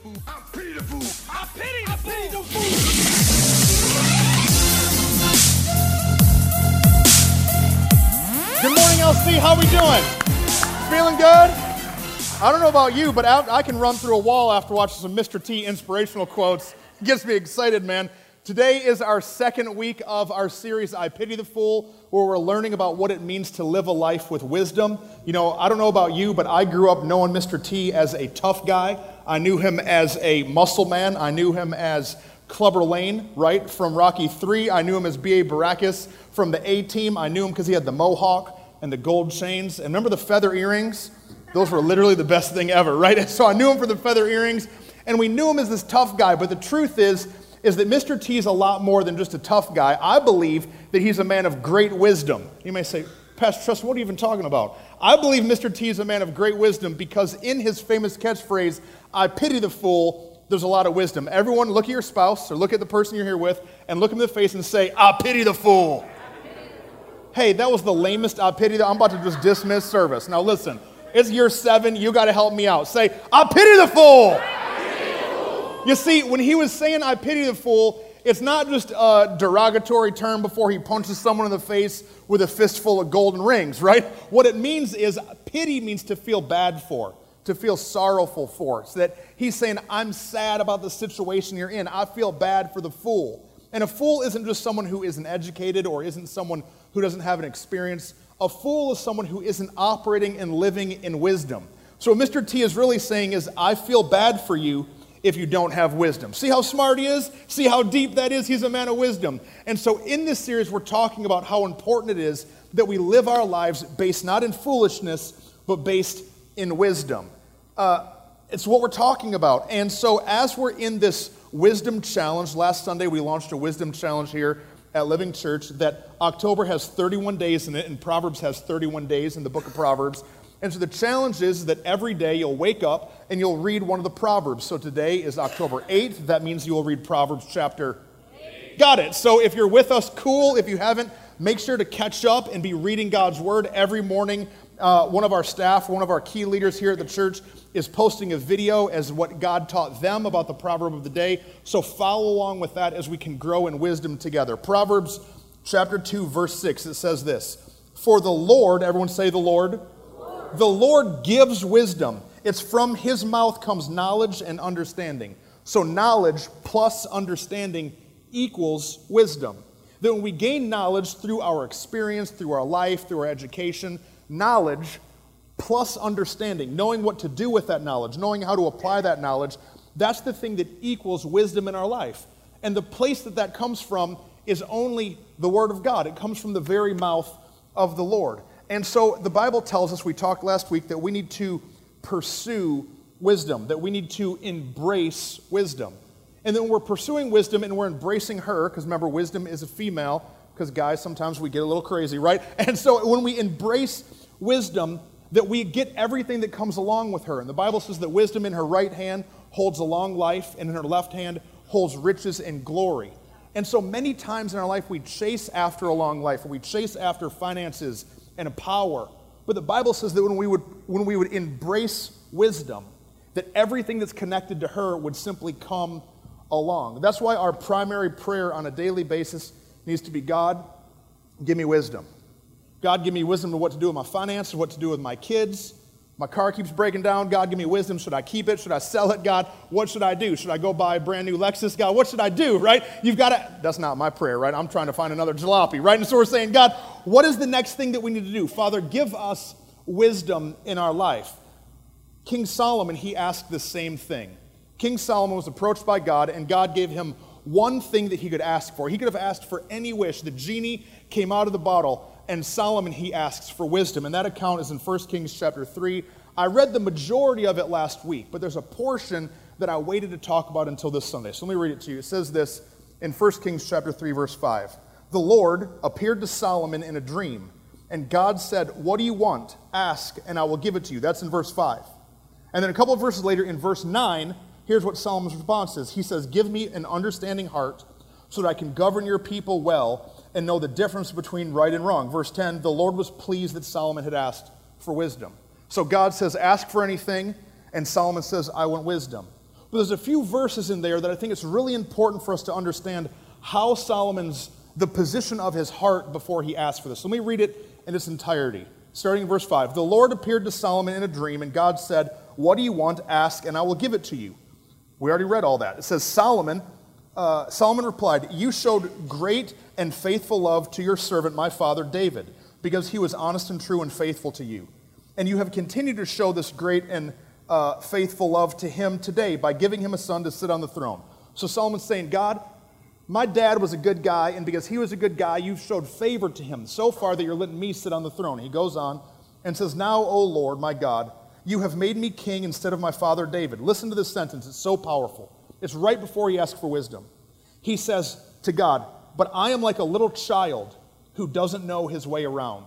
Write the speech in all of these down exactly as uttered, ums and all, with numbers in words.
fool. I pity the fool. I pity the I fool. pity the fool. Good morning, L C. How we doing? Feeling good? I don't know about you, but I can run through a wall after watching some Mister T inspirational quotes. It gets me excited, man. Today is our second week of our series, I Pity the Fool, where we're learning about what it means to live a life with wisdom. You know, I don't know about you, but I grew up knowing Mister T as a tough guy. I knew him as a muscle man. I knew him as Clubber Lang, right, from Rocky three. I knew him as B A Baracus from the A-Team. I knew him because he had the mohawk and the gold chains. And remember the feather earrings? Those were literally the best thing ever, right? So I knew him for the feather earrings, and we knew him as this tough guy. But the truth is, is that Mister T is a lot more than just a tough guy. I believe that he's a man of great wisdom. You may say, Pastor Trust, what are you even talking about? I believe Mister T is a man of great wisdom because in his famous catchphrase, I pity the fool, there's a lot of wisdom. Everyone look at your spouse or look at the person you're here with and look him in the face and say, I pity the fool. Hey, that was the lamest I pity the, I'm about to just dismiss service. Now listen, it's year seven, you got to help me out. Say, I pity the fool. You see, when he was saying, I pity the fool, it's not just a derogatory term before he punches someone in the face with a fistful of golden rings, right? What it means is, pity means to feel bad for, to feel sorrowful for. So that he's saying, I'm sad about the situation you're in. I feel bad for the fool. And a fool isn't just someone who isn't educated or isn't someone who doesn't have an experience. A fool is someone who isn't operating and living in wisdom. So what Mister T is really saying is, I feel bad for you if you don't have wisdom. See how smart he is? See how deep that is? He's a man of wisdom. And so in this series, we're talking about how important it is that we live our lives based not in foolishness, but based in wisdom. Uh, it's what we're talking about. And so as we're in this wisdom challenge, last Sunday we launched a wisdom challenge here at Living Church that October has thirty-one days in it, and Proverbs has thirty-one days in the book of Proverbs. And so the challenge is that every day you'll wake up and you'll read one of the Proverbs. So today is October eighth. That means you will read Proverbs chapter eight. Got it. So if you're with us, cool. If you haven't, make sure to catch up and be reading God's Word every morning. Uh, one of our staff, one of our key leaders here at the church is posting a video as what God taught them about the proverb of the day. So follow along with that as we can grow in wisdom together. Proverbs chapter two, verse six, it says this, for the Lord, everyone say the Lord, the Lord gives wisdom. It's from his mouth comes knowledge and understanding. So knowledge plus understanding equals wisdom. That when we gain knowledge through our experience, through our life, through our education, knowledge plus understanding, knowing what to do with that knowledge, knowing how to apply that knowledge, that's the thing that equals wisdom in our life. And the place that that comes from is only the Word of God. It comes from the very mouth of the Lord. And so the Bible tells us, we talked last week, that we need to pursue wisdom, that we need to embrace wisdom. And then when we're pursuing wisdom and we're embracing her, because remember, wisdom is a female, because guys, sometimes we get a little crazy, right? And so when we embrace wisdom, that we get everything that comes along with her. And the Bible says that wisdom in her right hand holds a long life, and in her left hand holds riches and glory. And so many times in our life, we chase after a long life, or we chase after finances and a power. But the Bible says that when we would when we would embrace wisdom, that everything that's connected to her would simply come along. That's why our primary prayer on a daily basis needs to be, God, give me wisdom. God, give me wisdom to what to do with my finances, what to do with my kids. My car keeps breaking down. God, give me wisdom. Should I keep it? Should I sell it? God, what should I do? Should I go buy a brand new Lexus? God, what should I do, right? You've got to, that's not my prayer, right? I'm trying to find another jalopy, right? And so we're saying, God, what is the next thing that we need to do? Father, give us wisdom in our life. King Solomon, he asked the same thing. King Solomon was approached by God, and God gave him one thing that he could ask for. He could have asked for any wish. The genie came out of the bottle, and Solomon, he asks for wisdom. And that account is in First Kings chapter three. I read the majority of it last week, but there's a portion that I waited to talk about until this Sunday. So let me read it to you. It says this in First Kings chapter three, verse five. The Lord appeared to Solomon in a dream, and God said, what do you want? Ask, and I will give it to you. That's in verse five. And then a couple of verses later, in verse nine, here's what Solomon's response is. He says, give me an understanding heart so that I can govern your people well and know the difference between right and wrong. Verse ten, the Lord was pleased that Solomon had asked for wisdom. So God says, ask for anything, and Solomon says, I want wisdom. But there's a few verses in there that I think it's really important for us to understand how Solomon's, the position of his heart before he asked for this. Let me read it in its entirety. Starting in verse five. The Lord appeared to Solomon in a dream, and God said, what do you want? Ask, and I will give it to you. We already read all that. It says, Solomon, uh, Solomon replied, you showed great and faithful love to your servant, my father David, because he was honest and true and faithful to you. And you have continued to show this great and uh, faithful love to him today by giving him a son to sit on the throne. So Solomon's saying, God, my dad was a good guy, and because he was a good guy, you've showed favor to him so far that you're letting me sit on the throne. He goes on and says, now, O Lord, my God, you have made me king instead of my father David. Listen to this sentence. It's so powerful. It's right before he asks for wisdom. He says to God, but I am like a little child who doesn't know his way around.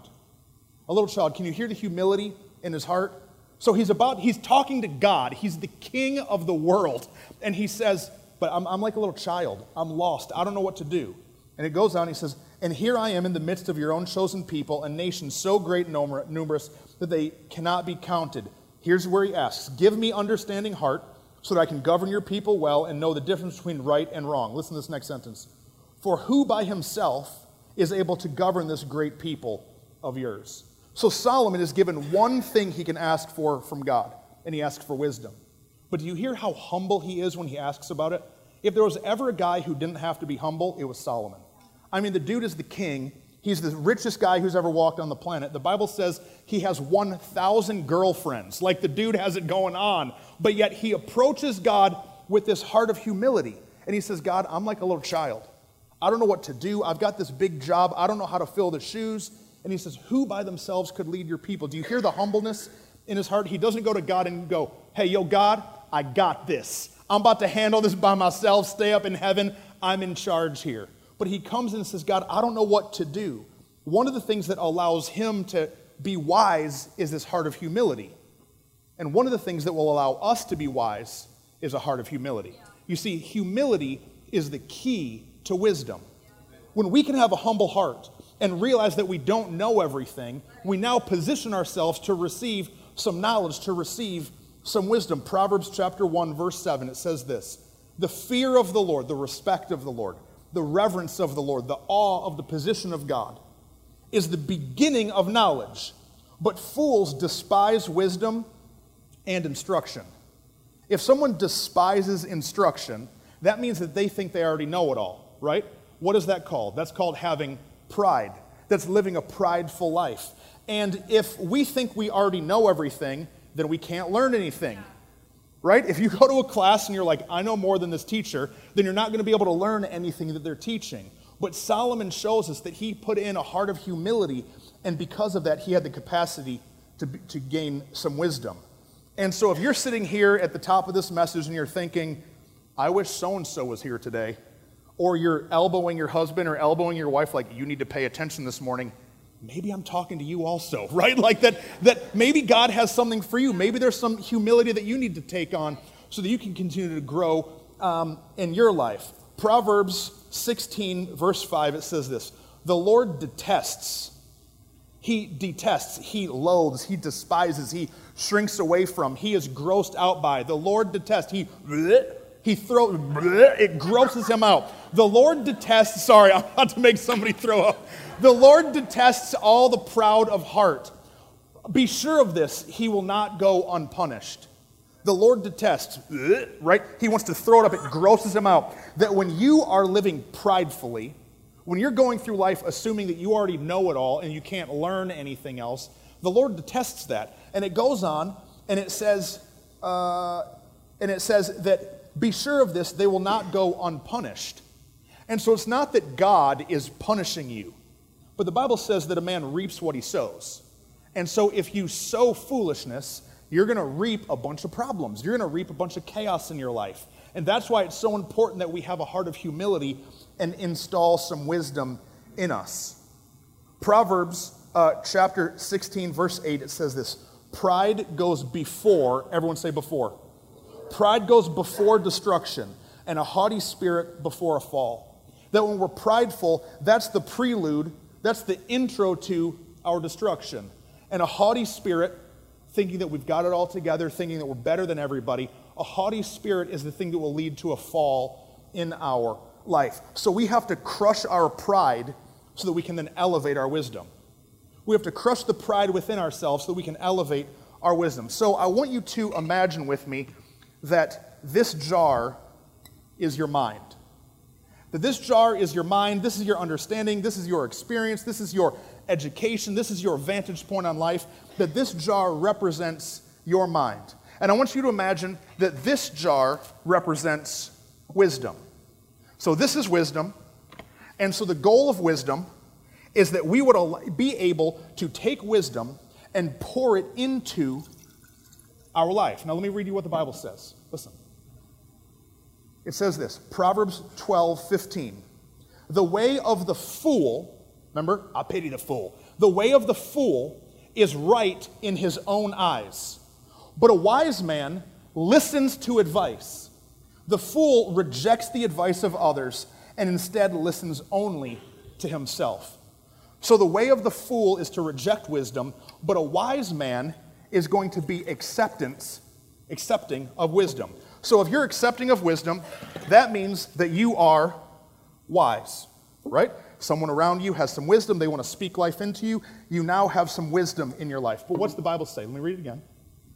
A little child. Can you hear the humility in his heart? So he's about, he's talking to God. He's the king of the world. And he says, but I'm, I'm like a little child. I'm lost. I don't know what to do. And it goes on. He says, and here I am in the midst of your own chosen people, a nation so great and numerous that they cannot be counted. Here's where he asks, give me understanding heart so that I can govern your people well and know the difference between right and wrong. Listen to this next sentence. For who by himself is able to govern this great people of yours? So Solomon is given one thing he can ask for from God, and he asks for wisdom. But do you hear how humble he is when he asks about it? If there was ever a guy who didn't have to be humble, it was Solomon. I mean, the dude is the king. He's the richest guy who's ever walked on the planet. The Bible says he has one thousand girlfriends. Like the dude has it going on. But yet he approaches God with this heart of humility. And he says, God, I'm like a little child. I don't know what to do. I've got this big job. I don't know how to fill the shoes. And he says, who by themselves could lead your people? Do you hear the humbleness in his heart? He doesn't go to God and go, hey, yo, God, I got this. I'm about to handle this by myself. Stay up in heaven. I'm in charge here. But he comes in and says, God, I don't know what to do. One of the things that allows him to be wise is this heart of humility. And one of the things that will allow us to be wise is a heart of humility. You see, humility is the key to wisdom. When we can have a humble heart and realize that we don't know everything, we now position ourselves to receive some knowledge, to receive some wisdom. Proverbs chapter one, verse seven, it says this, the fear of the Lord, the respect of the Lord, the reverence of the Lord, the awe of the position of God is the beginning of knowledge. But fools despise wisdom and instruction. If someone despises instruction, that means that they think they already know it all, right? What is that called? That's called having pride. That's living a prideful life. And if we think we already know everything, then we can't learn anything. Right? If you go to a class and you're like, I know more than this teacher, then you're not going to be able to learn anything that they're teaching. But Solomon shows us that he put in a heart of humility, and because of that, he had the capacity to, to gain some wisdom. And so if you're sitting here at the top of this message and you're thinking, I wish so-and-so was here today, or you're elbowing your husband or elbowing your wife like, you need to pay attention this morning, maybe I'm talking to you also, right? Like that, that maybe God has something for you. Maybe there's some humility that you need to take on so that you can continue to grow um, in your life. Proverbs sixteen, verse five, it says this, the Lord detests, he detests, he loathes, he despises, he shrinks away from, he is grossed out by. The Lord detests, he, he throws, it grosses him out. The Lord detests, sorry, I'm about to make somebody throw up. The Lord detests all the proud of heart. Be sure of this, he will not go unpunished. The Lord detests, right? He wants to throw it up, it grosses him out. That when you are living pridefully, when you're going through life assuming that you already know it all and you can't learn anything else, the Lord detests that. And it goes on, and it says, uh, and it says that, be sure of this, they will not go unpunished. And so it's not that God is punishing you, but the Bible says that a man reaps what he sows. And so if you sow foolishness, you're going to reap a bunch of problems. You're going to reap a bunch of chaos in your life. And that's why it's so important that we have a heart of humility and install some wisdom in us. Proverbs uh, chapter sixteen, verse eight, it says this, pride goes before, everyone say before. Pride goes before destruction, and a haughty spirit before a fall. That when we're prideful, that's the prelude, that's the intro to our destruction. And a haughty spirit, thinking that we've got it all together, thinking that we're better than everybody, a haughty spirit is the thing that will lead to a fall in our life. So we have to crush our pride so that we can then elevate our wisdom. We have to crush the pride within ourselves so that we can elevate our wisdom. So I want you to imagine with me that this jar is your mind. That this jar is your mind, this is your understanding, this is your experience, this is your education, this is your vantage point on life, that this jar represents your mind. And I want you to imagine that this jar represents wisdom. So this is wisdom, and so the goal of wisdom is that we would be able to take wisdom and pour it into our life. Now let me read you what the Bible says. Listen. It says this, Proverbs twelve fifteen. The way of the fool, remember, I pity the fool. The way of the fool is right in his own eyes, but a wise man listens to advice. The fool rejects the advice of others and instead listens only to himself. So the way of the fool is to reject wisdom, but a wise man is going to be acceptance, accepting of wisdom. So if you're accepting of wisdom, that means that you are wise, right? Someone around you has some wisdom. They want to speak life into you. You now have some wisdom in your life. But what's the Bible say? Let me read it again.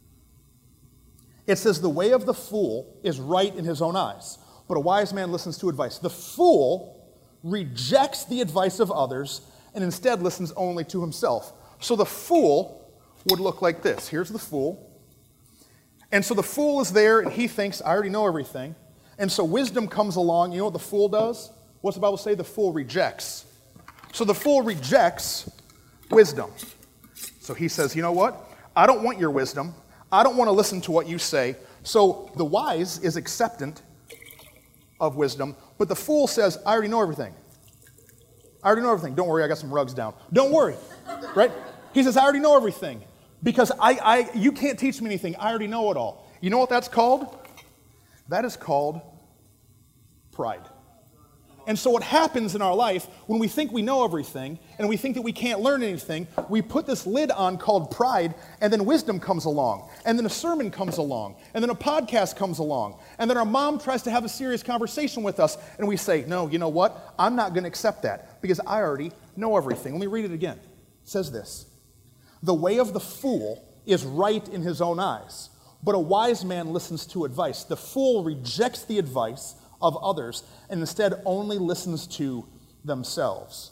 It says, the way of the fool is right in his own eyes, but a wise man listens to advice. The fool rejects the advice of others and instead listens only to himself. So the fool would look like this. Here's the fool. And so the fool is there, and he thinks, I already know everything. And so wisdom comes along. You know what the fool does? What's the Bible say? The fool rejects. So the fool rejects wisdom. So he says, you know what? I don't want your wisdom. I don't want to listen to what you say. So the wise is acceptant of wisdom, but the fool says, I already know everything. I already know everything. Don't worry, I got some rugs down. Don't worry, right? He says, I already know everything. Because I, I, you can't teach me anything. I already know it all. You know what that's called? That is called pride. And so what happens in our life when we think we know everything and we think that we can't learn anything, we put this lid on called pride, and then wisdom comes along, and then a sermon comes along, and then a podcast comes along, and then our mom tries to have a serious conversation with us, and we say, no, you know what? I'm not going to accept that because I already know everything. Let me read it again. It says this. The way of the fool is right in his own eyes, but a wise man listens to advice. The fool rejects the advice of others and instead only listens to themselves.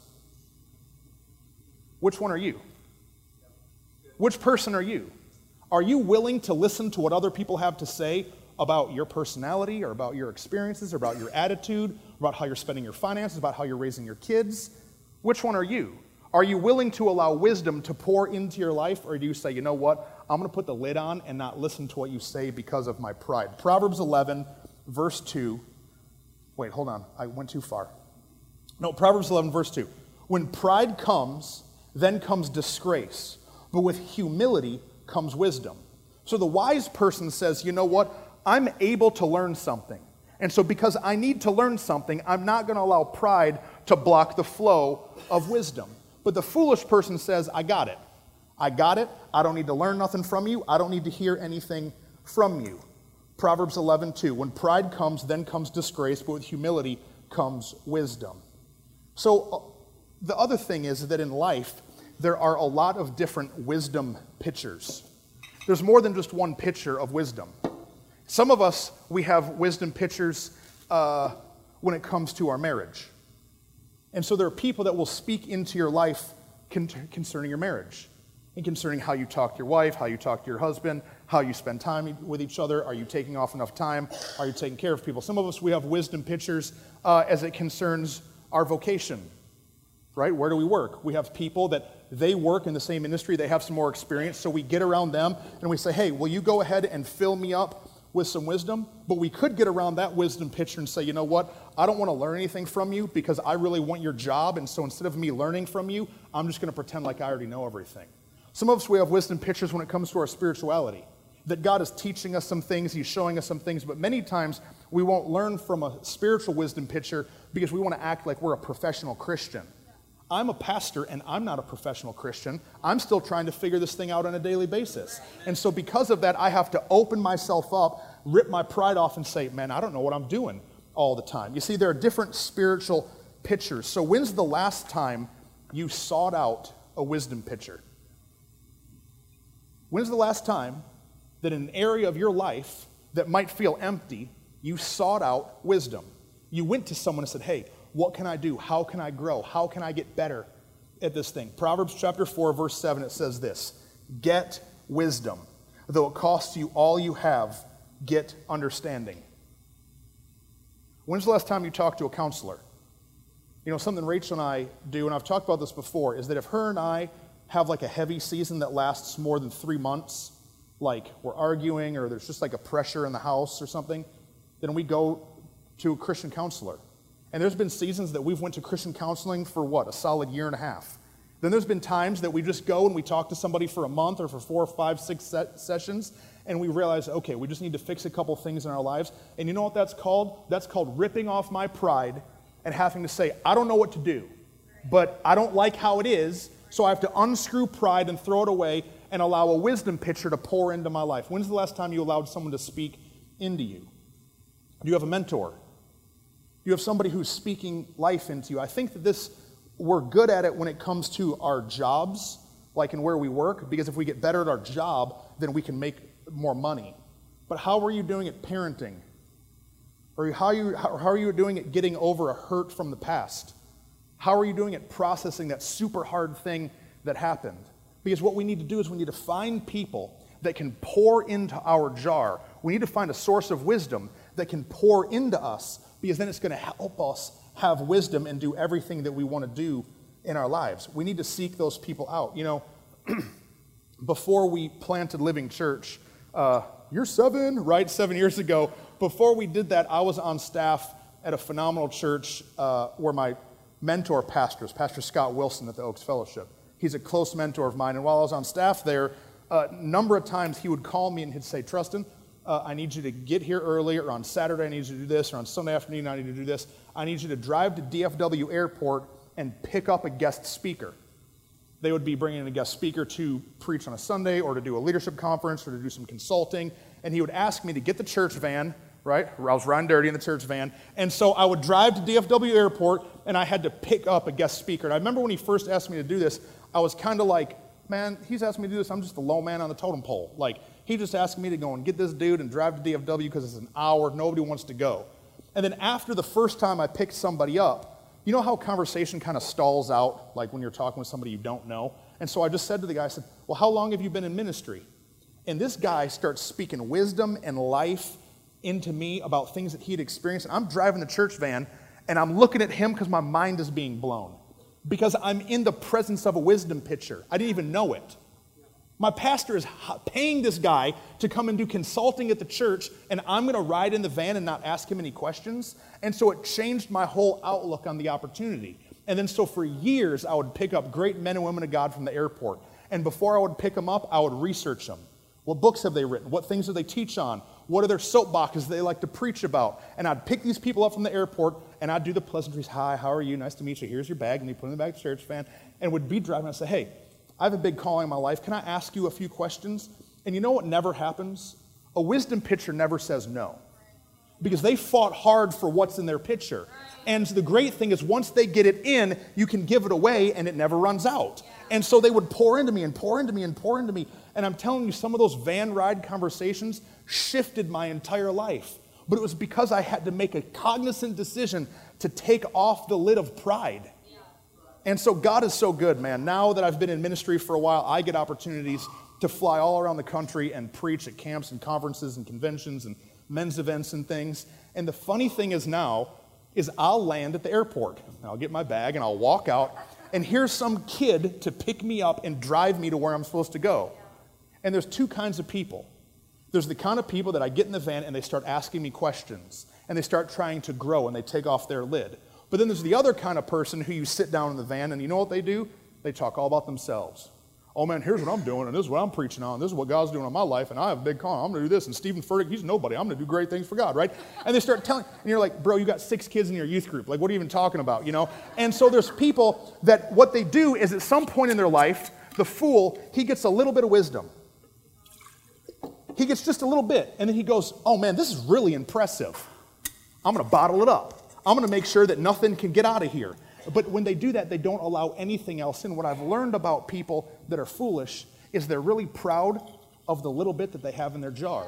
Which one are you? Which person are you? Are you willing to listen to what other people have to say about your personality or about your experiences or about your attitude, about how you're spending your finances, about how you're raising your kids? Which one are you? Are you willing to allow wisdom to pour into your life, or do you say, you know what, I'm going to put the lid on and not listen to what you say because of my pride? Proverbs eleven, verse two. Wait, hold on. I went too far. No, Proverbs eleven, verse two. When pride comes, then comes disgrace, but with humility comes wisdom. So the wise person says, you know what, I'm able to learn something. And so because I need to learn something, I'm not going to allow pride to block the flow of wisdom. But the foolish person says, I got it. I got it. I don't need to learn nothing from you. I don't need to hear anything from you. Proverbs eleven two. When pride comes, then comes disgrace, but with humility comes wisdom. So uh, the other thing is that in life, there are a lot of different wisdom pictures. There's more than just one picture of wisdom. Some of us, we have wisdom pictures uh, when it comes to our marriage. And so there are people that will speak into your life con- concerning your marriage and concerning how you talk to your wife, how you talk to your husband, how you spend time with each other. Are you taking off enough time? Are you taking care of people? Some of us, we have wisdom pictures uh, as it concerns our vocation, right? Where do we work? We have people that they work in the same industry. They have some more experience. So we get around them and we say, hey, will you go ahead and fill me up with some wisdom? But we could get around that wisdom picture and say, you know what? I don't want to learn anything from you because I really want your job. And so instead of me learning from you, I'm just going to pretend like I already know everything. Some of us, we have wisdom pictures when it comes to our spirituality, that God is teaching us some things, He's showing us some things, but many times we won't learn from a spiritual wisdom picture because we want to act like we're a professional Christian. I'm a pastor and I'm not a professional Christian. I'm still trying to figure this thing out on a daily basis. And so because of that, I have to open myself up rip my pride off and say, man, I don't know what I'm doing all the time. You see, there are different spiritual pitchers. So when's the last time you sought out a wisdom pitcher? When's the last time that in an area of your life that might feel empty, you sought out wisdom? You went to someone and said, hey, what can I do? How can I grow? How can I get better at this thing? Proverbs chapter four, verse seven, it says this, get wisdom. Though it costs you all you have, get understanding. When's the last time you talked to a counselor? You know, something Rachel and I do, and I've talked about this before, is that if her and I have like a heavy season that lasts more than three months, like we're arguing or there's just like a pressure in the house or something, then we go to a Christian counselor. And there's been seasons that we've went to Christian counseling for what, a solid year and a half. Then there's been times that we just go and we talk to somebody for a month or for four or five, six set sessions, and we realize, okay, we just need to fix a couple things in our lives. And you know what that's called? That's called ripping off my pride and having to say, I don't know what to do, but I don't like how it is, so I have to unscrew pride and throw it away and allow a wisdom pitcher to pour into my life. When's the last time you allowed someone to speak into you? Do you have a mentor? Do you have somebody who's speaking life into you? I think that this, we're good at it when it comes to our jobs, like in where we work, because if we get better at our job, then we can make more money. But how are you doing at parenting? Or how are you, how, how are you doing at getting over a hurt from the past? How are you doing at processing that super hard thing that happened? Because what we need to do is we need to find people that can pour into our jar. We need to find a source of wisdom that can pour into us, because then it's going to help us have wisdom and do everything that we want to do in our lives. We need to seek those people out. You know, before we planted Living Church, uh, you're seven, right? Seven years ago, before we did that, I was on staff at a phenomenal church uh, where my mentor pastors, Pastor Scott Wilson at the Oaks Fellowship. He's a close mentor of mine, and while I was on staff there, a number of times he would call me and he'd say, Trustin, Uh, I need you to get here early, or on Saturday I need you to do this, or on Sunday afternoon I need you to do this. I need you to drive to D F W Airport and pick up a guest speaker. They would be bringing in a guest speaker to preach on a Sunday or to do a leadership conference or to do some consulting, and he would ask me to get the church van, right? I was riding dirty in the church van, and so I would drive to D F W Airport, and I had to pick up a guest speaker. And I remember when he first asked me to do this, I was kind of like, man, he's asking me to do this, I'm just the low man on the totem pole. Like, he just asked me to go and get this dude and drive to D F W because it's an hour, nobody wants to go. And then after the first time I picked somebody up, you know how conversation kind of stalls out, like when you're talking with somebody you don't know? And so I just said to the guy, I said, well, how long have you been in ministry? And this guy starts speaking wisdom and life into me about things that he had experienced. And I'm driving the church van, and I'm looking at him because my mind is being blown. Because I'm in the presence of a wisdom pitcher. I didn't even know it. My pastor is paying this guy to come and do consulting at the church, and I'm going to ride in the van and not ask him any questions. And so it changed my whole outlook on the opportunity. And then so for years, I would pick up great men and women of God from the airport. And before I would pick them up, I would research them. What books have they written? What things do they teach on? What are their soapboxes they like to preach about? And I'd pick these people up from the airport, and I'd do the pleasantries. Hi, how are you? Nice to meet you. Here's your bag. And you put it in the back of the church van. And would be driving. I'd say, hey, I have a big calling in my life. Can I ask you a few questions? And you know what never happens? A wisdom pitcher never says no. Because they fought hard for what's in their pitcher. And the great thing is once they get it in, you can give it away and it never runs out. And so they would pour into me and pour into me and pour into me. And I'm telling you, some of those van ride conversations shifted my entire life. But it was because I had to make a cognizant decision to take off the lid of pride. And so God is so good, man. Now that I've been in ministry for a while, I get opportunities to fly all around the country and preach at camps and conferences and conventions and men's events and things. And the funny thing is now, is I'll land at the airport. I'll get my bag and I'll walk out, and here's some kid to pick me up and drive me to where I'm supposed to go. And there's two kinds of people. There's the kind of people that I get in the van and they start asking me questions, and they start trying to grow, and they take off their lid. But then there's the other kind of person who you sit down in the van, and you know what they do? They talk all about themselves. Oh man, here's what I'm doing, and this is what I'm preaching on, this is what God's doing in my life, and I have a big call, I'm going to do this, and Stephen Furtick, he's nobody, I'm going to do great things for God, right? And they start telling, and you're like, bro, you got six kids in your youth group, like what are you even talking about, you know? And so there's people that what they do is at some point in their life, the fool, he gets a little bit of wisdom. he gets just a little bit, and then he goes, oh man, this is really impressive. I'm going to bottle it up. I'm going to make sure that nothing can get out of here. But when they do that, they don't allow anything else in. What I've learned about people that are foolish is they're really proud of the little bit that they have in their jar.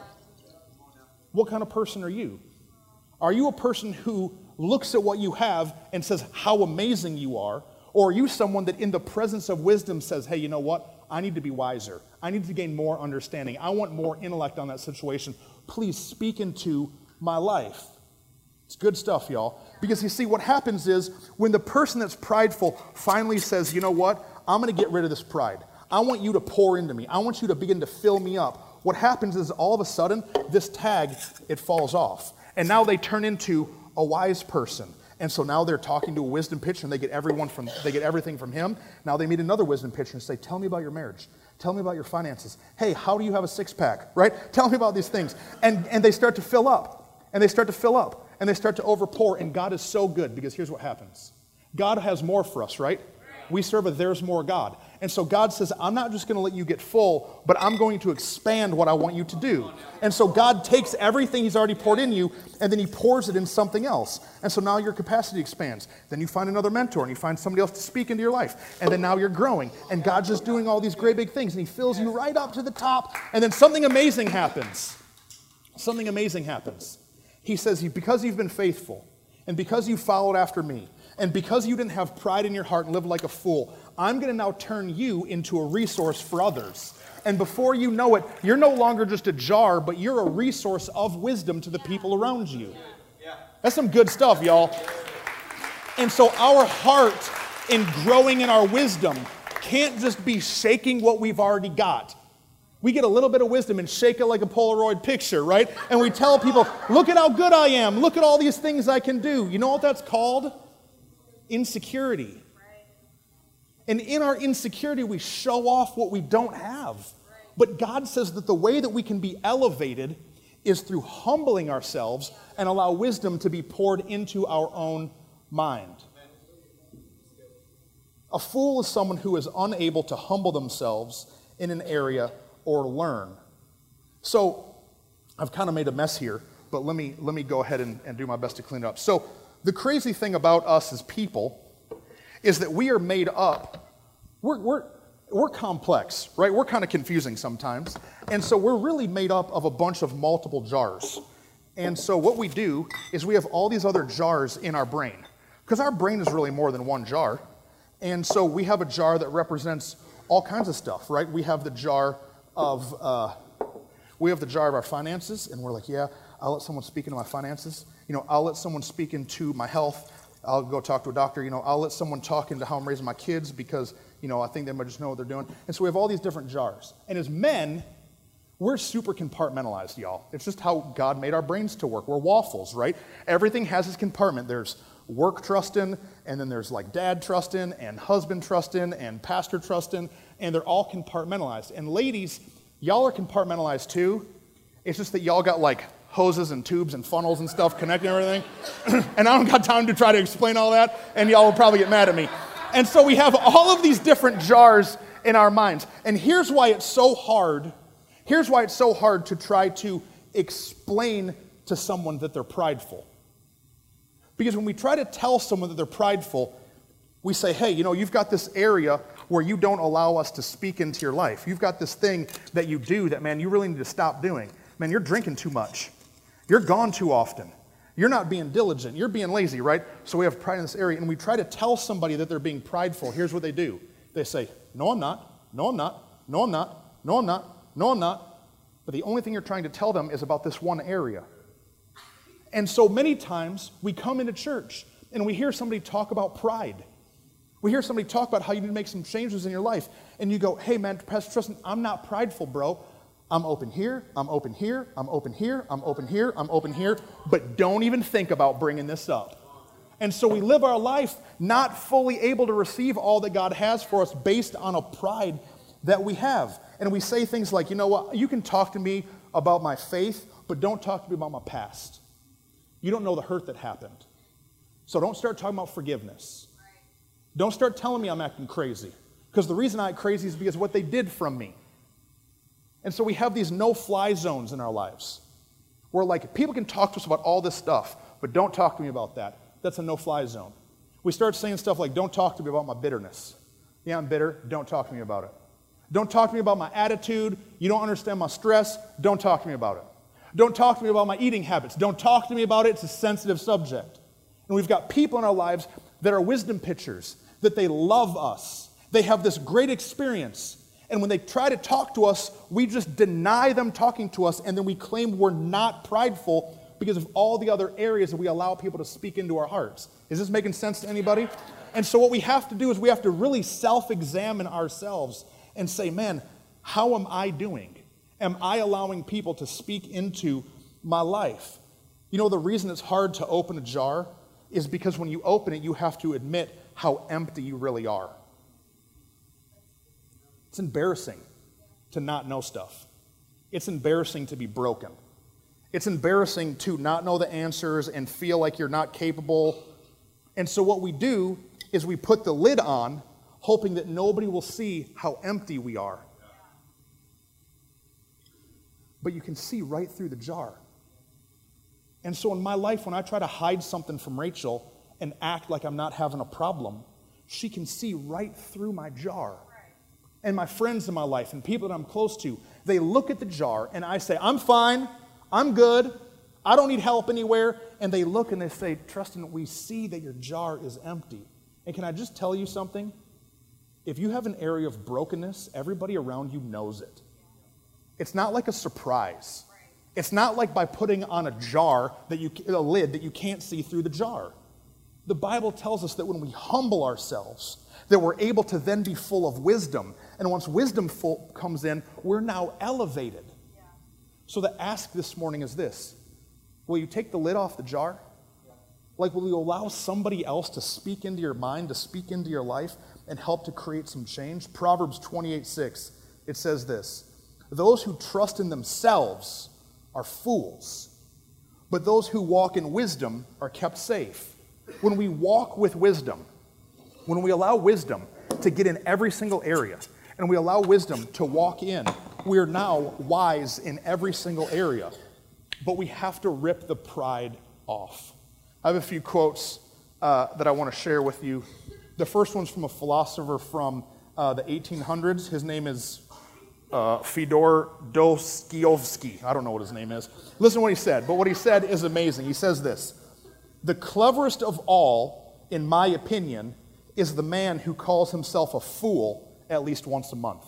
What kind of person are you? Are you a person who looks at what you have and says how amazing you are? Or are you someone that in the presence of wisdom says, hey, you know what? I need to be wiser. I need to gain more understanding. I want more intellect on that situation. Please speak into my life. It's good stuff, y'all. Because you see, what happens is when the person that's prideful finally says, you know what? I'm going to get rid of this pride. I want you to pour into me. I want you to begin to fill me up. What happens is all of a sudden, this tag, it falls off. And now they turn into a wise person. And so now they're talking to a wisdom pitcher, and they get everyone from they get everything from him. Now they meet another wisdom pitcher and say, tell me about your marriage. Tell me about your finances. Hey, how do you have a six-pack, right? Tell me about these things. And, and they start to fill up, and they start to fill up, and they start to overpour, and God is so good, because here's what happens. God has more for us, right? We serve a there's more God. And so God says, I'm not just going to let you get full, but I'm going to expand what I want you to do. And so God takes everything he's already poured in you, and then he pours it in something else. And so now your capacity expands. Then you find another mentor, and you find somebody else to speak into your life. And then now you're growing. And God's just doing all these great big things, and he fills you right up to the top. And then something amazing happens. Something amazing happens. He says, because you've been faithful, and because you followed after me, and because you didn't have pride in your heart and live like a fool, I'm going to now turn you into a resource for others. And before you know it, you're no longer just a jar, but you're a resource of wisdom to the people around you. That's some good stuff, y'all. And so our heart in growing in our wisdom can't just be shaking what we've already got. We get a little bit of wisdom and shake it like a Polaroid picture, right? And we tell people, look at how good I am. Look at all these things I can do. You know what that's called? Insecurity. And in our insecurity, we show off what we don't have. But God says that the way that we can be elevated is through humbling ourselves and allow wisdom to be poured into our own mind. A fool is someone who is unable to humble themselves in an area or learn. So I've kind of made a mess here, but let me, let me go ahead and, and do my best to clean it up. So the crazy thing about us as people is that we are made up, we're, we're, we're complex, right? We're kind of confusing sometimes. And so we're really made up of a bunch of multiple jars. And so what we do is we have all these other jars in our brain, because our brain is really more than one jar. And so we have a jar that represents all kinds of stuff, right? We have the jar of, uh, we have the jar of our finances, and we're like, yeah, I'll let someone speak into my finances. You know, I'll let someone speak into my health. I'll go talk to a doctor. You know, I'll let someone talk into how I'm raising my kids because, you know, I think they might just know what they're doing. And so we have all these different jars. And as men, we're super compartmentalized, y'all. It's just how God made our brains to work. We're waffles, right? Everything has its compartment. There's work trusting, and then there's like dad trusting, and husband trusting, and pastor trusting, and they're all compartmentalized. And ladies, y'all are compartmentalized too. It's just that y'all got like hoses and tubes and funnels and stuff connecting everything. And I don't got time to try to explain all that, and y'all will probably get mad at me. And so we have all of these different jars in our minds. And here's why it's so hard. Here's why it's so hard to try to explain to someone that they're prideful. Because when we try to tell someone that they're prideful, we say, hey, you know, you've got this area where you don't allow us to speak into your life. You've got this thing that you do that, man, you really need to stop doing. Man, you're drinking too much. You're gone too often. You're not being diligent. You're being lazy, right? So we have pride in this area, and we try to tell somebody that they're being prideful. Here's what they do. They say, no, I'm not. No, I'm not. No, I'm not. No, I'm not. No, I'm not. But the only thing you're trying to tell them is about this one area. And so many times we come into church and we hear somebody talk about pride. We hear somebody talk about how you need to make some changes in your life. And you go, hey man, Pastor Tristan, I'm not prideful, bro. I'm open here, I'm open here, I'm open here, I'm open here, I'm open here, but don't even think about bringing this up. And so we live our life not fully able to receive all that God has for us based on a pride that we have. And we say things like, you know what, you can talk to me about my faith, but don't talk to me about my past. You don't know the hurt that happened. So don't start talking about forgiveness. Don't start telling me I'm acting crazy. Because the reason I act crazy is because of what they did from me. And so we have these no-fly zones in our lives where like people can talk to us about all this stuff, but don't talk to me about that. That's a no-fly zone. We start saying stuff like, don't talk to me about my bitterness. Yeah, I'm bitter. Don't talk to me about it. Don't talk to me about my attitude. You don't understand my stress. Don't talk to me about it. Don't talk to me about my eating habits. Don't talk to me about it. It's a sensitive subject. And we've got people in our lives that are wisdom pitchers, that they love us. They have this great experience. And when they try to talk to us, we just deny them talking to us, and then we claim we're not prideful because of all the other areas that we allow people to speak into our hearts. Is this making sense to anybody? And so what we have to do is we have to really self-examine ourselves and say, man, how am I doing? Am I allowing people to speak into my life? You know, the reason it's hard to open a jar is because when you open it, you have to admit how empty you really are. It's embarrassing to not know stuff. It's embarrassing to be broken. It's embarrassing to not know the answers and feel like you're not capable. And so what we do is we put the lid on, hoping that nobody will see how empty we are. But you can see right through the jar. And so in my life, when I try to hide something from Rachel and act like I'm not having a problem, she can see right through my jar. And my friends in my life and people that I'm close to, they look at the jar and I say, I'm fine, I'm good, I don't need help anywhere. And they look and they say, Tristan, we see that your jar is empty. And can I just tell you something? If you have an area of brokenness, everybody around you knows it. It's not like a surprise. It's not like by putting on a jar, that you, a lid, that you can't see through the jar. The Bible tells us that when we humble ourselves, that we're able to then be full of wisdom. And once wisdom full comes in, we're now elevated. Yeah. So the ask this morning is this. Will you take the lid off the jar? Yeah. Like, will you allow somebody else to speak into your mind, to speak into your life, and help to create some change? Proverbs twenty-eight six, it says this. Those who trust in themselves are fools, but those who walk in wisdom are kept safe. When we walk with wisdom, when we allow wisdom to get in every single area, and we allow wisdom to walk in, we are now wise in every single area. But we have to rip the pride off. I have a few quotes uh, that I want to share with you. The first one's from a philosopher from uh, the eighteen hundreds. His name is uh, Fyodor Dostoevsky. I don't know what his name is. Listen to what he said, but what he said is amazing. He says this, the cleverest of all, in my opinion, is the man who calls himself a fool at least once a month.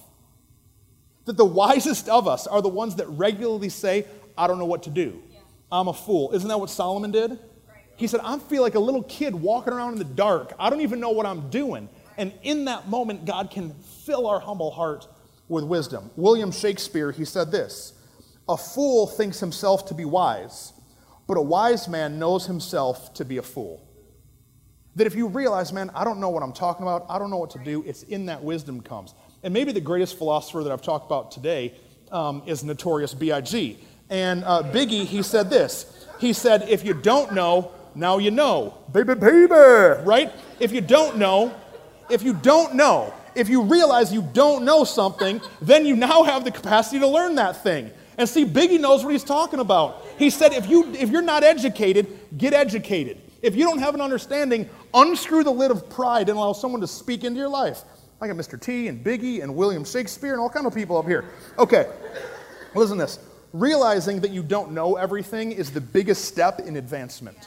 That the wisest of us are the ones that regularly say, I don't know what to do. Yeah. I'm a fool. Isn't that what Solomon did? Right. He said, I feel like a little kid walking around in the dark. I don't even know what I'm doing. And in that moment, God can fill our humble heart with wisdom. William Shakespeare, he said this, a fool thinks himself to be wise, but a wise man knows himself to be a fool. That if you realize, man, I don't know what I'm talking about, I don't know what to do, it's in that wisdom comes. And maybe the greatest philosopher that I've talked about today um, is Notorious B I G And uh, Biggie, he said this. He said, if you don't know, now you know. Baby, baby. Right? If you don't know, if you don't know, if you realize you don't know something, then you now have the capacity to learn that thing. And see, Biggie knows what he's talking about. He said, if, you, if you're not educated, get educated. If you don't have an understanding, unscrew the lid of pride and allow someone to speak into your life. I got Mister T and Biggie and William Shakespeare and all kind of people up here. Okay, listen to this. Realizing that you don't know everything is the biggest step in advancement.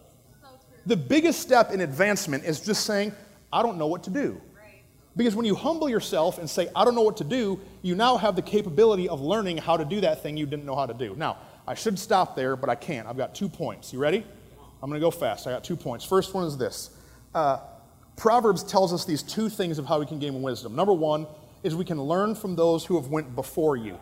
The biggest step in advancement is just saying, I don't know what to do. Because when you humble yourself and say, I don't know what to do, you now have the capability of learning how to do that thing you didn't know how to do. Now, I should stop there, but I can't. I've got two points. You ready? I'm going to go fast. I got two points. First one is this. Uh, Proverbs tells us these two things of how we can gain wisdom. Number one is we can learn from those who have went before you.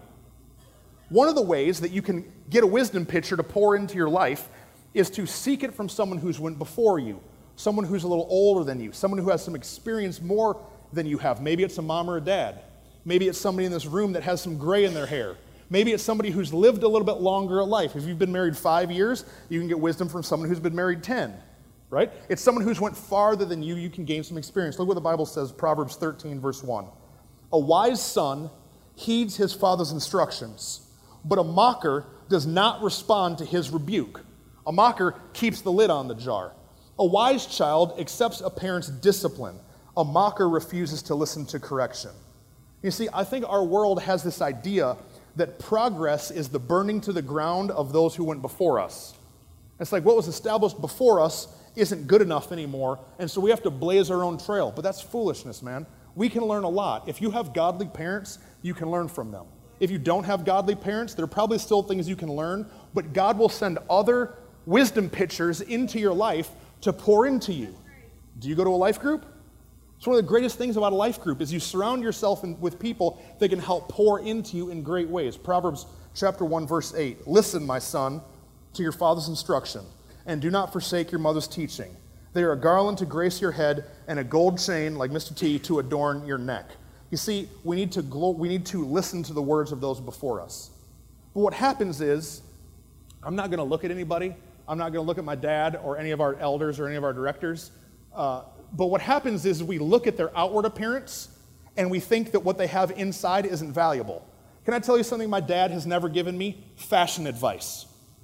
One of the ways that you can get a wisdom pitcher to pour into your life is to seek it from someone who's went before you, someone who's a little older than you, someone who has some experience more than you have. Maybe it's a mom or a dad. Maybe it's somebody in this room that has some gray in their hair. Maybe it's somebody who's lived a little bit longer a life. If you've been married five years, you can get wisdom from someone who's been married ten, right? It's someone who's went farther than you. You can gain some experience. Look what the Bible says, Proverbs thirteen, verse one. A wise son heeds his father's instructions, but a mocker does not respond to his rebuke. A mocker keeps the lid on the jar. A wise child accepts a parent's discipline. A mocker refuses to listen to correction. You see, I think our world has this idea that progress is the burning to the ground of those who went before us. It's like what was established before us isn't good enough anymore, and so we have to blaze our own trail. But that's foolishness, man. We can learn a lot. If you have godly parents, you can learn from them. If you don't have godly parents, there are probably still things you can learn, but God will send other wisdom pitchers into your life to pour into you. Do you go to a life group? It's one of the greatest things about a life group is you surround yourself in, with people that can help pour into you in great ways. Proverbs chapter one, verse eight. Listen, my son, to your father's instruction, and do not forsake your mother's teaching. They are a garland to grace your head and a gold chain, like Mister T, to adorn your neck. You see, we need to glo- we need to listen to the words of those before us. But what happens is, I'm not going to look at anybody. I'm not going to look at my dad or any of our elders or any of our directors. Uh, but what happens is we look at their outward appearance and we think that what they have inside isn't valuable. Can I tell you something my dad has never given me? Fashion advice.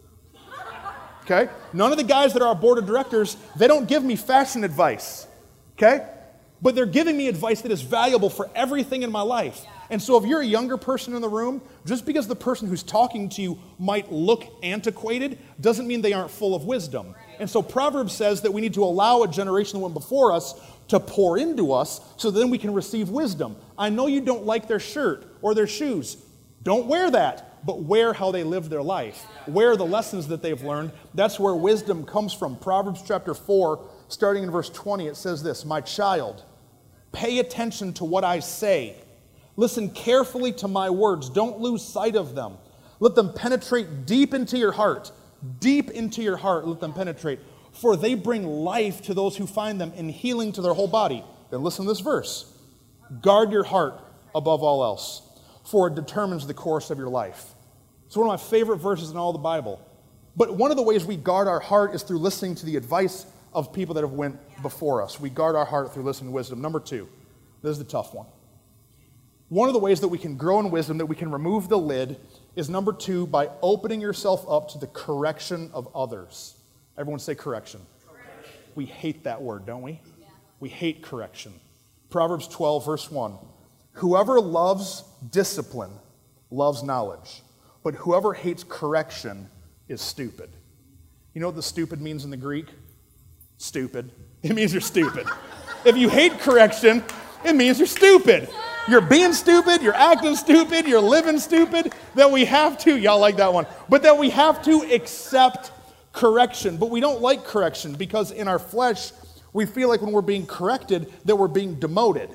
Okay? None of the guys that are our board of directors, they don't give me fashion advice. Okay? But they're giving me advice that is valuable for everything in my life. And so if you're a younger person in the room, just because the person who's talking to you might look antiquated, doesn't mean they aren't full of wisdom. And so Proverbs says that we need to allow a generation that went before us to pour into us so that then we can receive wisdom. I know you don't like their shirt or their shoes. Don't wear that, but wear how they live their life. Wear the lessons that they've learned. That's where wisdom comes from. Proverbs chapter four, starting in verse twenty, it says this, my child, pay attention to what I say. Listen carefully to my words. Don't lose sight of them. Let them penetrate deep into your heart. Deep into your heart, let them penetrate. For they bring life to those who find them and healing to their whole body. Then listen to this verse. Guard your heart above all else, for it determines the course of your life. It's one of my favorite verses in all the Bible. But one of the ways we guard our heart is through listening to the advice of people that have went before us. We guard our heart through listening to wisdom. Number two, this is the tough one. One of the ways that we can grow in wisdom, that we can remove the lid, is number two, by opening yourself up to the correction of others. Everyone say correction. Correction. We hate that word, don't we? Yeah. We hate correction. Proverbs twelve, verse one. Whoever loves discipline loves knowledge, but whoever hates correction is stupid. You know what the stupid means in the Greek? Stupid. It means you're stupid. If you hate correction, it means you're stupid. You're being stupid, you're acting stupid, you're living stupid, that we have to, y'all like that one, but that we have to accept correction. But we don't like correction because in our flesh, we feel like when we're being corrected, that we're being demoted.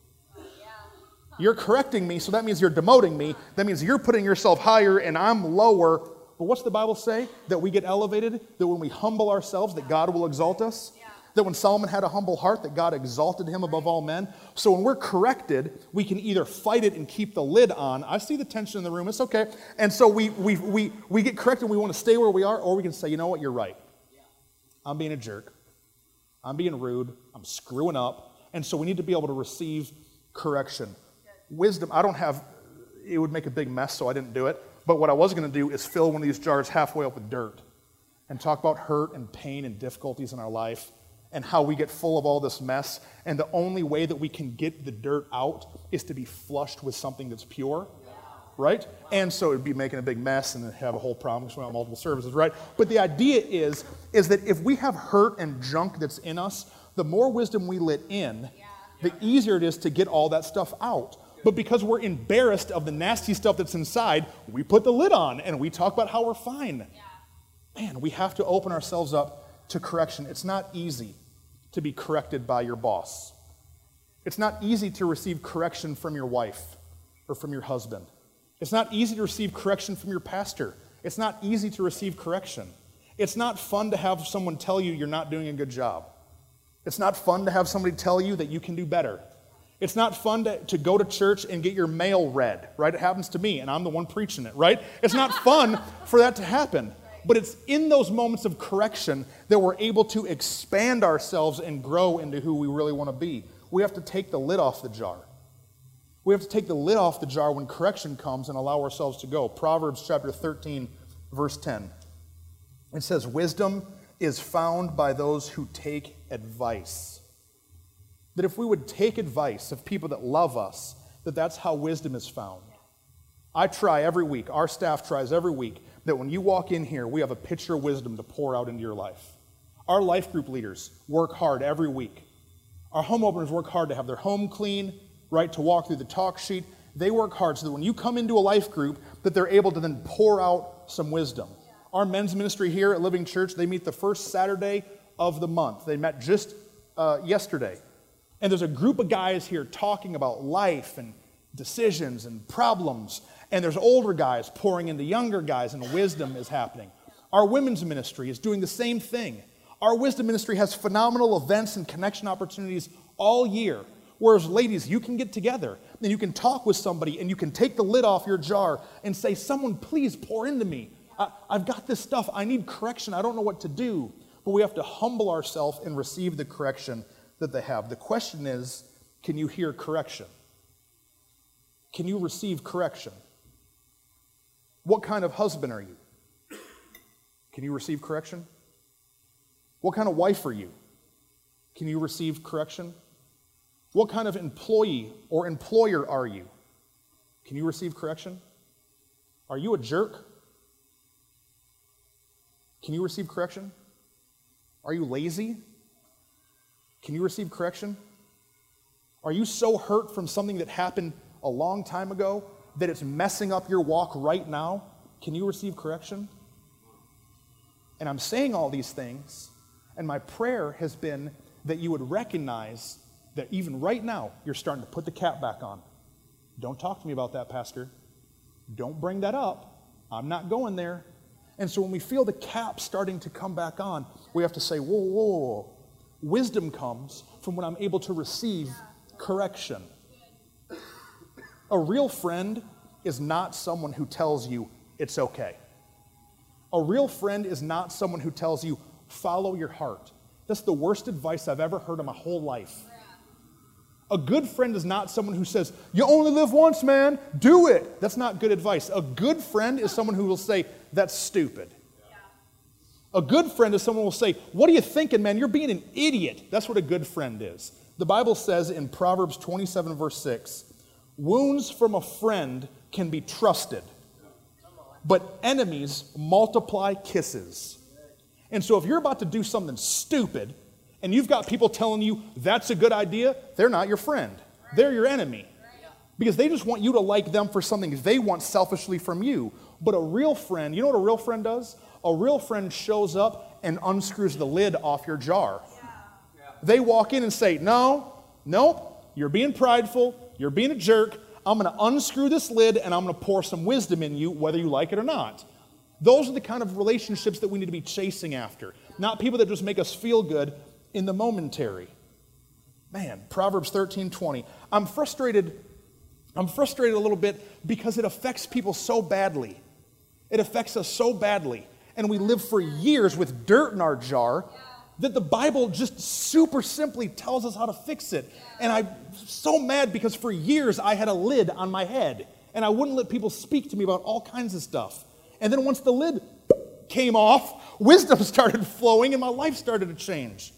You're correcting me, so that means you're demoting me. That means you're putting yourself higher and I'm lower. But what's the Bible say? That we get elevated, that when we humble ourselves, that God will exalt us. That when Solomon had a humble heart, that God exalted him above all men. So when we're corrected, we can either fight it and keep the lid on. I see the tension in the room. It's okay. And so we we we we get corrected and we want to stay where we are, or we can say, you know what, you're right. I'm being a jerk. I'm being rude. I'm screwing up. And so we need to be able to receive correction. Wisdom, I don't have, it would make a big mess, so I didn't do it. But what I was going to do is fill one of these jars halfway up with dirt and talk about hurt and pain and difficulties in our life and how we get full of all this mess. And the only way that we can get the dirt out is to be flushed with something that's pure, right? And so it'd be making a big mess and have a whole problem because we have multiple services, right? But the idea is, is that if we have hurt and junk that's in us, the more wisdom we let in, the easier it is to get all that stuff out. But because we're embarrassed of the nasty stuff that's inside, we put the lid on and we talk about how we're fine. Man, we have to open ourselves up to correction. It's not easy to be corrected by your boss. It's not easy to receive correction from your wife or from your husband. It's not easy to receive correction from your pastor. It's not easy to receive correction. It's not fun to have someone tell you you're not doing a good job. It's not fun to have somebody tell you that you can do better. It's not fun to, to go to church and get your mail read, right? It happens to me, and I'm the one preaching it, right? It's not fun for that to happen. But it's in those moments of correction that we're able to expand ourselves and grow into who we really want to be. We have to take the lid off the jar. We have to take the lid off the jar when correction comes and allow ourselves to go. Proverbs chapter thirteen, verse ten. It says, wisdom is found by those who take advice. That if we would take advice of people that love us, that that's how wisdom is found. I try every week, our staff tries every week, that when you walk in here, we have a pitcher of wisdom to pour out into your life. Our life group leaders work hard every week. Our home openers work hard to have their home clean, right, to walk through the talk sheet. They work hard so that when you come into a life group, that they're able to then pour out some wisdom. Our men's ministry here at Living Church, they meet the first Saturday of the month. They met just uh, yesterday. And there's a group of guys here talking about life and decisions and problems. And there's older guys pouring into younger guys, and wisdom is happening. Our women's ministry is doing the same thing. Our wisdom ministry has phenomenal events and connection opportunities all year. Whereas, ladies, you can get together and you can talk with somebody and you can take the lid off your jar and say, someone please pour into me. I, I've got this stuff. I need correction. I don't know what to do. But we have to humble ourselves and receive the correction that they have. The question is, can you hear correction? Can you receive correction? What kind of husband are you? Can you receive correction? What kind of wife are you? Can you receive correction? What kind of employee or employer are you? Can you receive correction? Are you a jerk? Can you receive correction? Are you lazy? Can you receive correction? Are you so hurt from something that happened a long time ago that it's messing up your walk right now? Can you receive correction? And I'm saying all these things, and my prayer has been that you would recognize that even right now, you're starting to put the cap back on. Don't talk to me about that, Pastor. Don't bring that up. I'm not going there. And so when we feel the cap starting to come back on, we have to say, whoa, whoa, whoa. Wisdom comes from when I'm able to receive correction. A real friend is not someone who tells you it's okay. A real friend is not someone who tells you, follow your heart. That's the worst advice I've ever heard in my whole life. A good friend is not someone who says, you only live once, man, do it. That's not good advice. A good friend is someone who will say, that's stupid. A good friend is someone who will say, what are you thinking, man? You're being an idiot. That's what a good friend is. The Bible says in Proverbs twenty-seven, verse six, wounds from a friend can be trusted, but enemies multiply kisses. And so if you're about to do something stupid, and you've got people telling you that's a good idea, they're not your friend. They're your enemy. Because they just want you to like them for something they want selfishly from you. But a real friend, you know what a real friend does? A real friend shows up and unscrews the lid off your jar. They walk in and say, no, nope, you're being prideful, you're being a jerk, I'm going to unscrew this lid and I'm going to pour some wisdom in you, whether you like it or not. Those are the kind of relationships that we need to be chasing after. Not people that just make us feel good in the momentary. Man, Proverbs thirteen twenty. I'm frustrated, I'm frustrated a little bit because it affects people so badly. It affects us so badly. And we live for years with dirt in our jar that the Bible just super simply tells us how to fix it. And I'm so mad because for years I had a lid on my head. And I wouldn't let people speak to me about all kinds of stuff. And then once the lid came off, wisdom started flowing and my life started to change.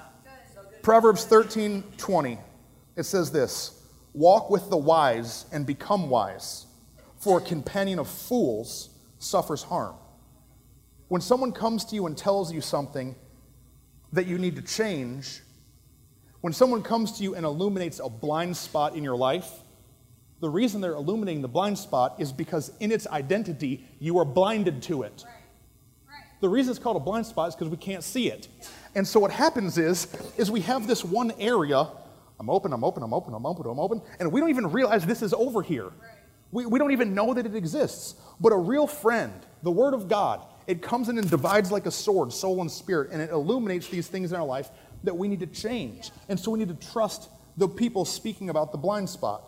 Proverbs thirteen twenty, it says this, walk with the wise and become wise, for a companion of fools suffers harm. When someone comes to you and tells you something that you need to change, when someone comes to you and illuminates a blind spot in your life, the reason they're illuminating the blind spot is because in its identity, you are blinded to it. Right. Right. The reason it's called a blind spot is because we can't see it. Yeah. And so what happens is, is we have this one area, I'm open, I'm open, I'm open, I'm open, I'm open, and we don't even realize this is over here. Right. We, we don't even know that it exists. But a real friend, the Word of God, it comes in and divides like a sword, soul and spirit, and it illuminates these things in our life that we need to change. Yeah. And so we need to trust the people speaking about the blind spot.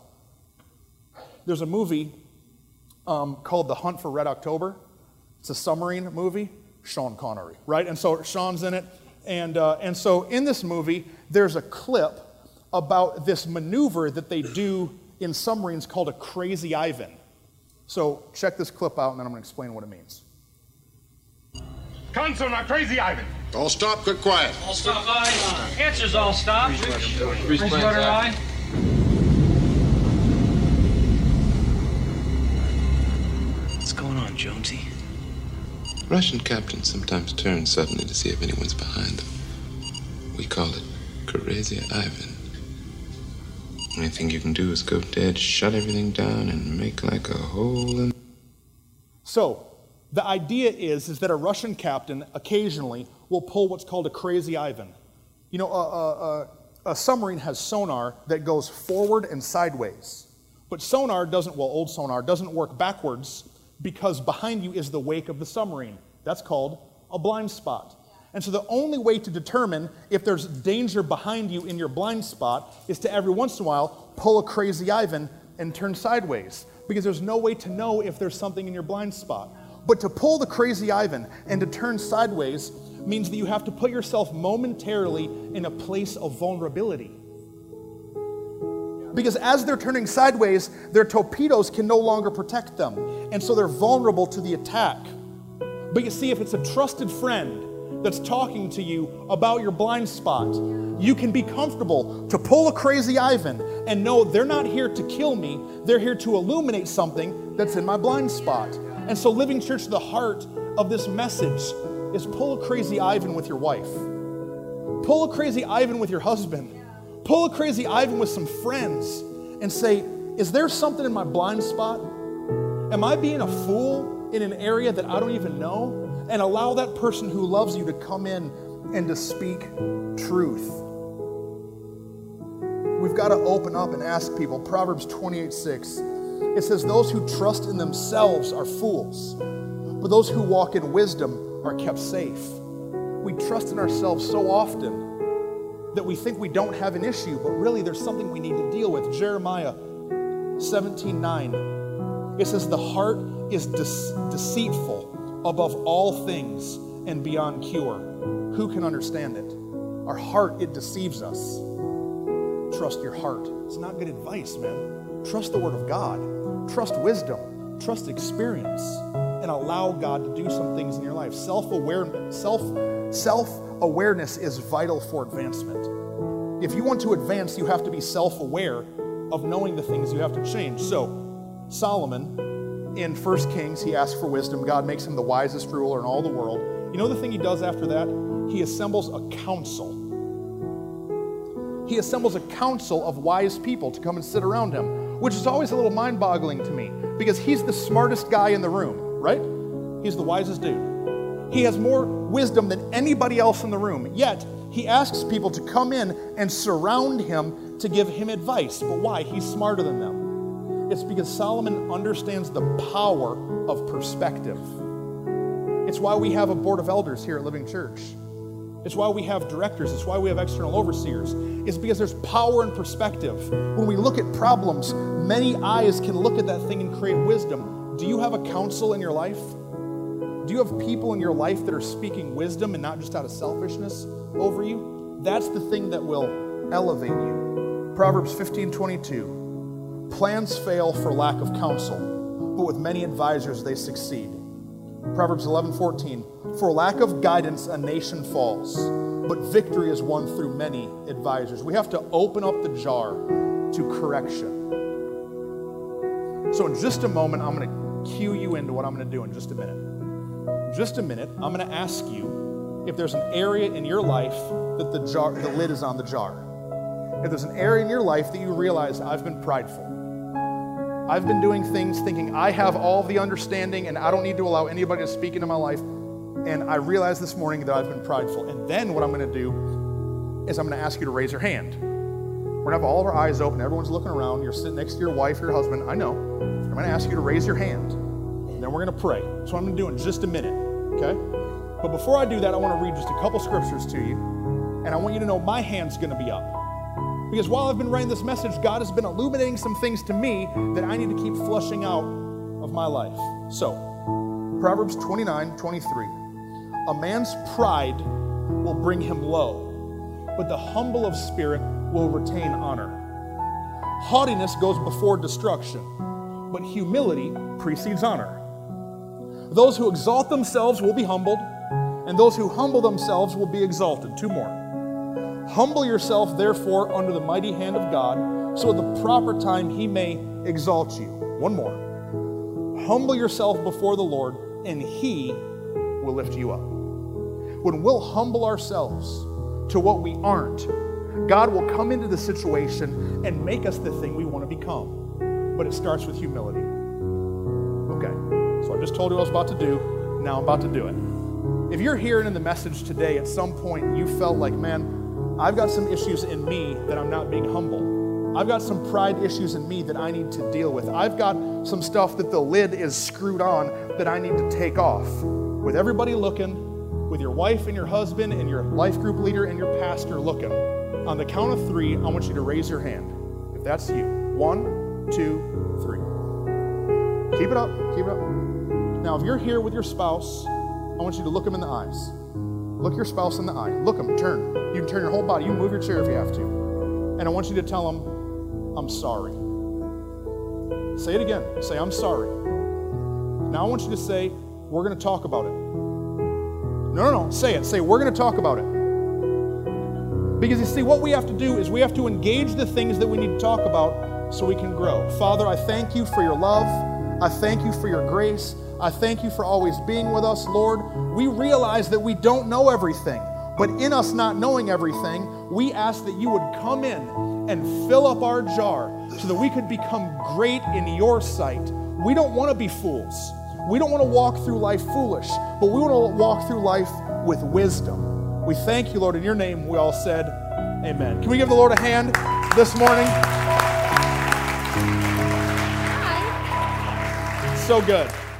There's a movie um, called The Hunt for Red October. It's a submarine movie. Sean Connery, right? And so Sean's in it. And, uh, and so in this movie, there's a clip about this maneuver that they do in submarines called a crazy Ivan. So check this clip out, and then I'm going to explain what it means. Console, not crazy Ivan. All stop, quick quiet. All stop, aye. Answers all stop. Bridgewater, aye. What's going on, Jonesy? Russian captains sometimes turn suddenly to see if anyone's behind them. We call it Crazy Ivan. Only thing you can do is go dead, shut everything down, and make like a hole in... So, the idea is, is that a Russian captain occasionally will pull what's called a crazy Ivan. You know, a, a, a, a submarine has sonar that goes forward and sideways. But sonar doesn't, well, old sonar doesn't work backwards because behind you is the wake of the submarine. That's called a blind spot. And so the only way to determine if there's danger behind you in your blind spot is to every once in a while pull a crazy Ivan and turn sideways, because there's no way to know if there's something in your blind spot. But to pull the crazy Ivan and to turn sideways means that you have to put yourself momentarily in a place of vulnerability. Because as they're turning sideways, their torpedoes can no longer protect them, and so they're vulnerable to the attack. But you see, if it's a trusted friend that's talking to you about your blind spot, you can be comfortable to pull a crazy Ivan and know they're not here to kill me, they're here to illuminate something that's in my blind spot. And so Living Church, the heart of this message is pull a crazy Ivan with your wife. Pull a crazy Ivan with your husband. Pull a crazy Ivan with some friends and say, is there something in my blind spot? Am I being a fool in an area that I don't even know? And allow that person who loves you to come in and to speak truth. We've got to open up and ask people. Proverbs twenty-eight six, it says, those who trust in themselves are fools, but those who walk in wisdom are kept safe. We trust in ourselves so often that we think we don't have an issue, but really there's something we need to deal with. Jeremiah seventeen nine, it says, the heart is de- deceitful above all things and beyond cure. Who can understand it? Our heart, it deceives us. Trust your heart. It's not good advice, man. Trust the Word of God. Trust wisdom. Trust experience. And allow God to do some things in your life. Self-awareness, self, self-awareness is vital for advancement. If you want to advance, you have to be self-aware of knowing the things you have to change. So, Solomon, in First Kings, he asks for wisdom. God makes him the wisest ruler in all the world. You know the thing he does after that? He assembles a council. He assembles a council of wise people to come and sit around him, which is always a little mind-boggling to me, because he's the smartest guy in the room, right? He's the wisest dude. He has more wisdom than anybody else in the room, yet he asks people to come in and surround him to give him advice. But why? He's smarter than them. It's because Solomon understands the power of perspective. It's why we have a board of elders here at Living Church. It's why we have directors. It's why we have external overseers. It's because there's power in perspective. When we look at problems, many eyes can look at that thing and create wisdom. Do you have a counsel in your life? Do you have people in your life that are speaking wisdom and not just out of selfishness over you? That's the thing that will elevate you. Proverbs fifteen twenty-two. Plans fail for lack of counsel, but with many advisors they succeed. Proverbs eleven fourteen, for lack of guidance a nation falls, but victory is won through many advisors. We have to open up the jar to correction. So in just a moment, I'm going to cue you into what I'm going to do in just a minute. In just a minute, I'm going to ask you if there's an area in your life that the jar, the lid is on the jar. If there's an area in your life that you realize, I've been prideful. I've been doing things thinking I have all the understanding and I don't need to allow anybody to speak into my life. And I realized this morning that I've been prideful. And then what I'm going to do is I'm going to ask you to raise your hand. We're going to have all of our eyes open. Everyone's looking around. You're sitting next to your wife or your husband. I know. I'm going to ask you to raise your hand. And then we're going to pray. That's what I'm going to do in just a minute. Okay? But before I do that, I want to read just a couple scriptures to you. And I want you to know my hand's going to be up. Because while I've been writing this message, God has been illuminating some things to me that I need to keep flushing out of my life. So, Proverbs twenty-nine twenty-three. A man's pride will bring him low, but the humble of spirit will retain honor. Haughtiness goes before destruction, but humility precedes honor. Those who exalt themselves will be humbled, and those who humble themselves will be exalted. Two more. Humble yourself, therefore, under the mighty hand of God, so at the proper time he may exalt you. One more. Humble yourself before the Lord, and he will lift you up. When we'll humble ourselves to what we aren't, God will come into the situation and make us the thing we want to become. But it starts with humility. Okay, so I just told you what I was about to do. Now I'm about to do it. If you're hearing in the message today, at some point you felt like, man, I've got some issues in me that I'm not being humble. I've got some pride issues in me that I need to deal with. I've got some stuff that the lid is screwed on that I need to take off. With everybody looking, with your wife and your husband and your life group leader and your pastor looking, on the count of three, I want you to raise your hand. If that's you. One, two, three. Keep it up. Keep it up. Now, if you're here with your spouse, I want you to look them in the eyes. Look your spouse in the eye. Look them. Turn. You can turn your whole body. You can move your chair if you have to. And I want you to tell them, I'm sorry. Say it again. Say, I'm sorry. Now I want you to say, we're going to talk about it. No, no, no. Say it. Say, we're going to talk about it. Because you see, what we have to do is we have to engage the things that we need to talk about so we can grow. Father, I thank you for your love. I thank you for your grace. I thank you for always being with us, Lord. We realize that we don't know everything, but in us not knowing everything, we ask that you would come in and fill up our jar so that we could become great in your sight. We don't want to be fools. We don't want to walk through life foolish, but we want to walk through life with wisdom. We thank you, Lord. In your name, we all said, amen. Can we give the Lord a hand this morning? So good.